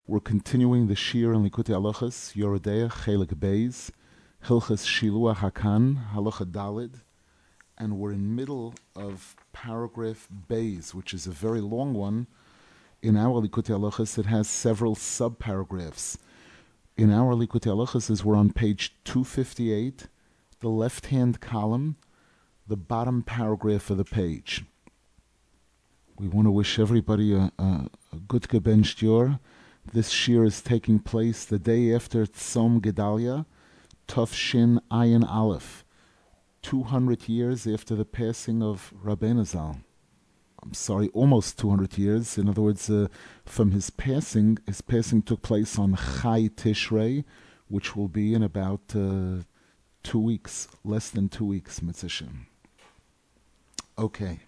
We're continuing the Shir in Likutei Halachos, Yoredeya, Chelik Beis, Hilchas Shiluach Hakan, Halacha Dalid, and we're in middle of paragraph Beis, which is a very long one. In our Likutei Halachos, it has several sub-paragraphs. In our Likutei Halachos, we're on page 258, the left-hand column, the bottom paragraph of the page. We want to wish everybody a good Geben Shtior. This shir is taking place the day after Tzom Gedalia, Tov Shin Ayin Aleph, 200 years after the passing of Rabbeinu Zal. I'm sorry, almost 200 years. In other words, from his passing took place on Chai Tishrei, which will be in about 2 weeks, less than 2 weeks, Mitzvah. Okay.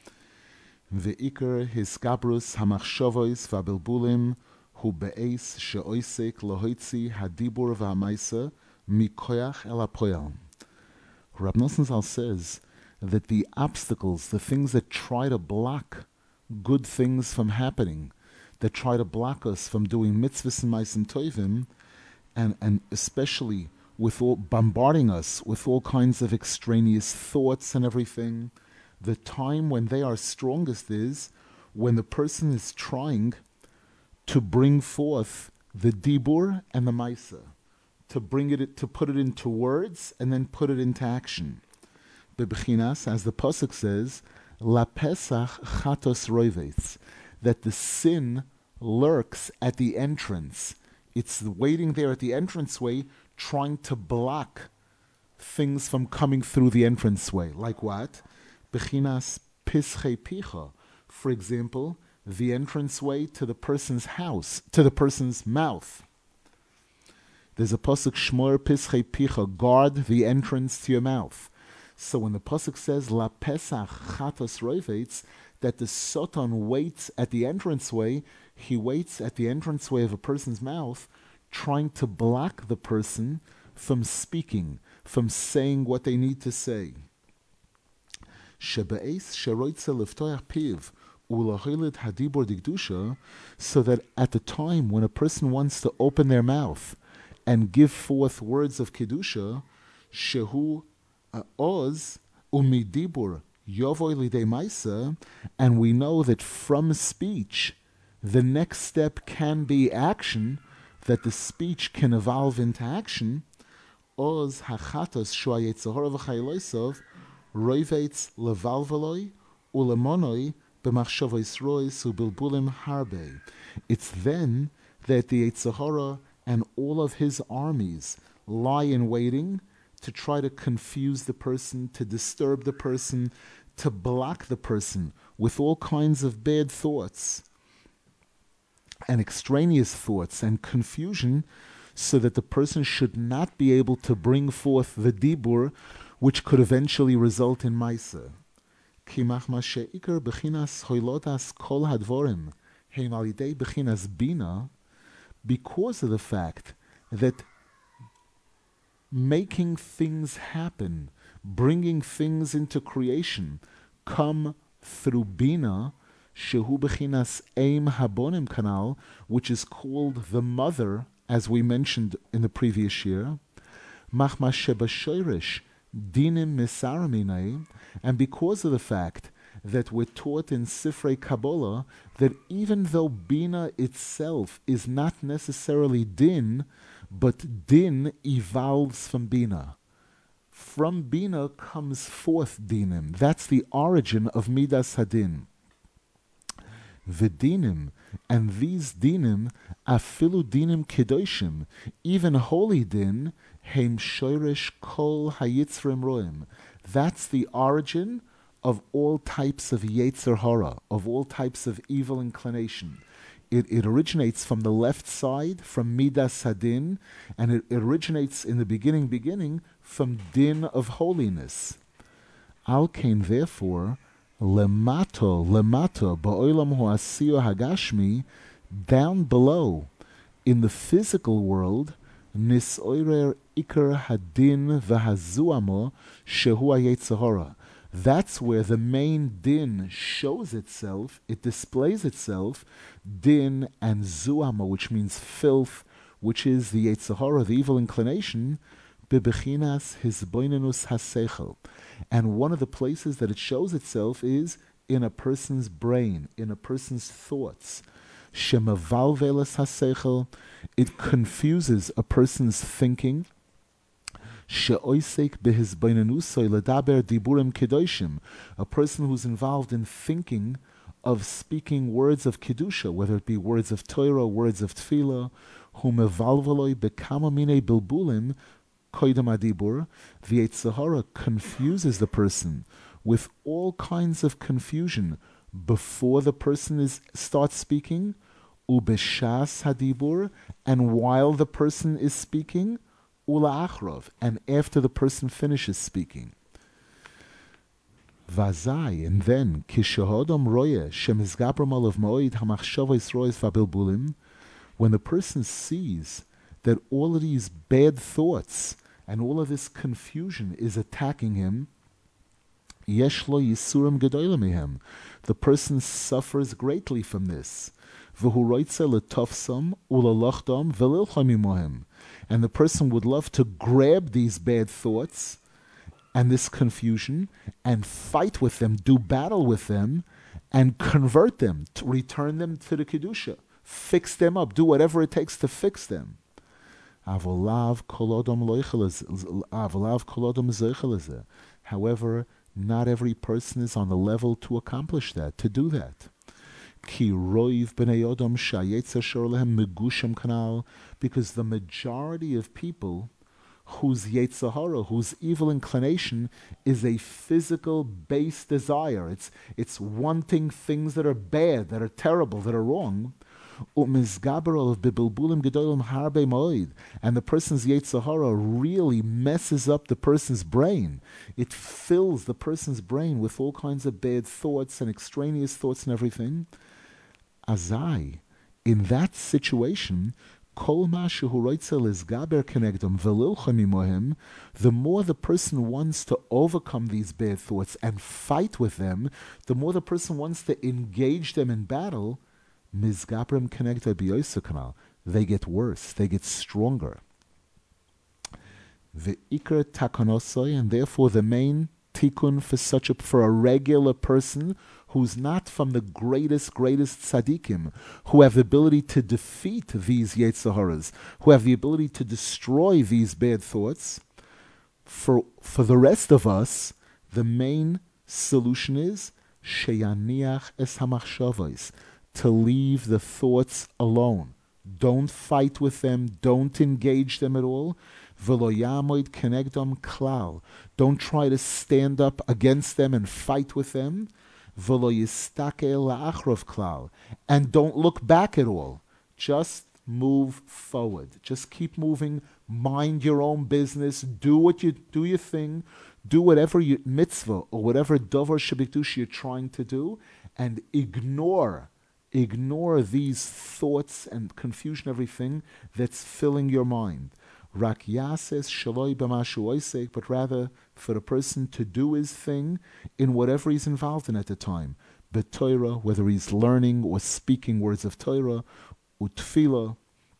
Ve'ikar hiskabrus hamachshavos va'bilbulim hu be'es she'oisek lohoitzi hadibur v'hamaisa mikoyach el hapoyal. Rab Nosson Zal says that the obstacles, the things that try to block good things from happening, that try to block us from doing mitzvahs and ma'asim tovim, and especially with all bombarding us with all kinds of extraneous thoughts and everything, the time when they are strongest is when the person is trying to bring forth the dibur and the maisa, to put it into words and then put it into action. Bebechinas, as the pasuk says, La Pesach chatos roivetz, that the sin lurks at the entrance. It's waiting there at the entranceway, trying to block things from coming through the entranceway. Like what? Bechinas pischei picha. For example, the entranceway to the person's house, to the person's mouth. There's a pasuk, Shmor pischei picha, guard the entrance to your mouth. So when the pasuk says La Pesach chatos roivetz, that the Satan waits at the entranceway, he waits at the entranceway of a person's mouth, trying to block the person from speaking, from saying what they need to say. Shebe'es sheroitze liftoach piv ulahoiled hadibor digdusha, so that at the time when a person wants to open their mouth and give forth words of kedusha, shehu oz umidibur yovoy lidei maisa, and we know that from speech the next step can be action, that the speech can evolve into action. Oz hachatos shua yetzahora v'chayloisov roivetz levalvaloi ulemonoi b'machshavos rois ubilbulim harbe. It's then that the Yetzirah and all of his armies lie in waiting to try to confuse the person, to disturb the person, to block the person with all kinds of bad thoughts and extraneous thoughts and confusion, so that the person should not be able to bring forth the dibur, which could eventually result in maisa. Kimach she'ikar bechinas hoilodas kol hadvorim heim al yidei bechinas bina, because of the fact that making things happen, bringing things into creation, come through bina, shehu bechinas eim habonim kanal, which is called the mother, as we mentioned in the previous year. Machma shebashoirish dinim misaraminai, and because of the fact that we're taught in Sifrei Kabbalah that even though bina itself is not necessarily din, but din evolves from bina. From bina comes forth dinim. That's the origin of midas hadin. V'dinim, and these dinim, afilu dinim kedoshim, even holy din, heim shoirish kol hayitzrim roim. That's the origin of all types of yetzer hara, of all types of evil inclination. It originates from the left side, from midas hadin, and it originates in the beginning from din of holiness. Al kain, therefore, lemato ba'olam ho'asiyo hagashmi, down below, in the physical world, nisoirer ikar hadin v'hazuamo shehu ha'yetzer hara. That's where the main din shows itself, it displays itself, din and zuama, which means filth, which is the Yetzer Hara, the evil inclination, bebechinas hisboinenus hasechel. And one of the places that it shows itself is in a person's brain, in a person's thoughts. Shemavalvelas hasechel, it confuses a person's thinking. She'oisek behisboinenusoi ledaber diburim kedoshim, a person who's involved in thinking of speaking words of kedusha, whether it be words of Torah, words of tefillah, hu mevalveloi bekama mine bilbulim koidem adibur. The Yetzer Hara confuses the person with all kinds of confusion before the person starts speaking, ubeshas hadibur, and while the person is speaking, ula achrov, and after the person finishes speaking. Vazai, and then kishahodom roye shemizgabram olav moed hamachshavos roes vabilbulim, when the person sees that all of these bad thoughts and all of this confusion is attacking him, yesh lo yisurim gedolim mehem, the person suffers greatly from this. V'hu roitze letofsam ulalachdam v'lilcham imohem, and the person would love to grab these bad thoughts and this confusion and fight with them, do battle with them, and convert them, to return them to the Kedusha, fix them up, do whatever it takes to fix them. However, not every person is on the level to accomplish that, to do that. Because the majority of people whose Yetzer Hara, whose evil inclination, is a physical base desire. It's wanting things that are bad, that are terrible, that are wrong. And the person's Yetzer Hara really messes up the person's brain. It fills the person's brain with all kinds of bad thoughts and extraneous thoughts and everything. Azai, in that situation, the more the person wants to overcome these bad thoughts and fight with them, the more the person wants to engage them in battle, they get worse, they get stronger. And therefore the main tikkun for a regular person who's not from the greatest tzaddikim, who have the ability to defeat these Yetzer Haras, who have the ability to destroy these bad thoughts, for the rest of us, the main solution is sheyaniach es hamachshavos, to leave the thoughts alone. Don't fight with them, don't engage them at all. V'lo yamoid kenegdom klal. Don't try to stand up against them and fight with them. V'lo yistakel la'achrov klal. And don't look back at all. Just move forward. Just keep moving. Mind your own business. Do your thing. Do whatever mitzvah or whatever davar shebikdush you're trying to do, and ignore these thoughts and confusion, everything that's filling your mind. Rak yases shaloi b'mashu oisek, but rather for the person to do his thing in whatever he's involved in at the time. B'Torah, whether he's learning or speaking words of Torah, utfila,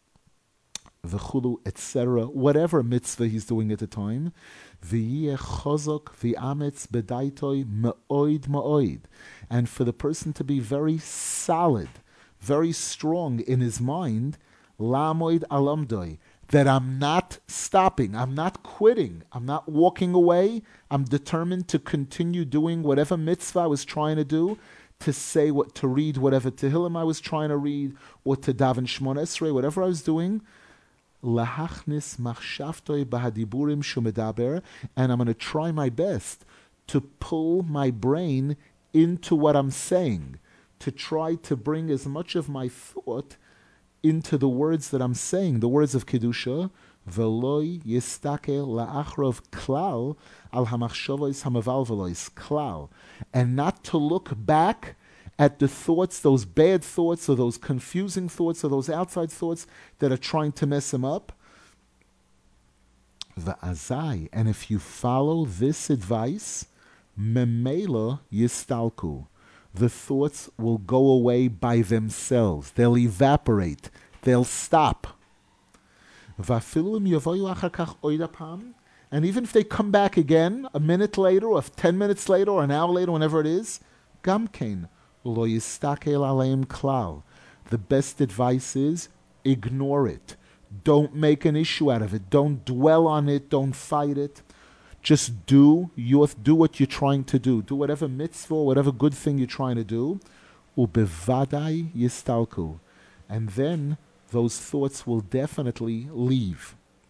v'chulu, etc., whatever mitzvah he's doing at the time. V'yeh chozok v'ametz b'daitoi me'oid ma'oid, and for the person to be very solid, very strong in his mind, lamoid alamdoi, that I'm not stopping, I'm not quitting, I'm not walking away, I'm determined to continue doing whatever mitzvah I was trying to do, to read whatever Tehillim I was trying to read, or to daven Shmona Esrei, whatever I was doing. Lahachnis machshavtoi bahadiburim shumedaber, and I'm going to try my best to pull my brain into what I'm saying, to try to bring as much of my thought into the words that I'm saying, the words of Kedusha, Veloy yistakel la'achrov klal al hamachshavos hamavalvelos klal, and not to look back at the thoughts, those bad thoughts, or those confusing thoughts, or those outside thoughts that are trying to mess him up. Va'azai, and if you follow this advice, Memela yistalku. The thoughts will go away by themselves. They'll evaporate. They'll stop. Vafilu im yavoyu achar kach oida pam. And even if they come back again, a minute later, or 10 minutes later, or an hour later, whenever it is, gamkein, lo yistakel aleim klal. The best advice is, ignore it. Don't make an issue out of it. Don't dwell on it. Don't fight it. Just do what you're trying to do. Do whatever mitzvah, whatever good thing you're trying to do. Ubevadai yistalku. And then those thoughts will definitely leave.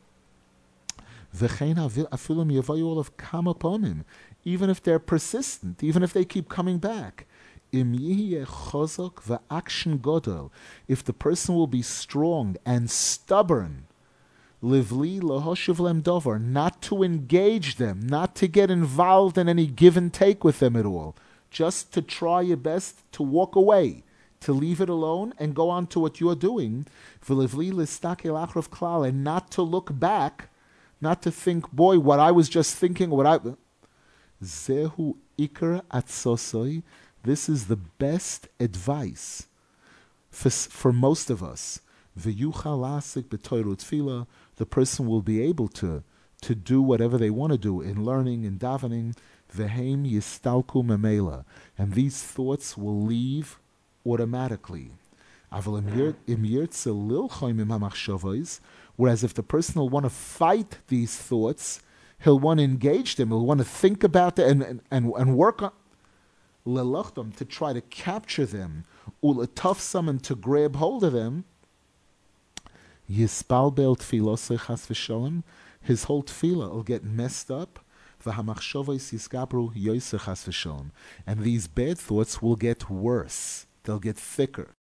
Even if they're persistent, even if they keep coming back. If the person will be strong and stubborn, not to engage them, not to get involved in any give and take with them at all, just to try your best to walk away, to leave it alone and go on to what you're doing, and not to look back, not to think, boy, what I was just thinking, Zehu Iker Atzosoi. This is the best advice for most of us. The person will be able to do whatever they want to do in learning, in davening. Vehem yistalku memela. And these thoughts will leave automatically. Whereas if the person will want to fight these thoughts, he'll want to engage them, he'll want to think about them and work on to try to capture them, uletafsam, and to grab hold of them. Yispalbel tfilosei chas v'sholem, his whole tefillah will get messed up. V'hamachshavos yiskabru yoser chas v'sholem, and these bad thoughts will get worse. They'll get thicker.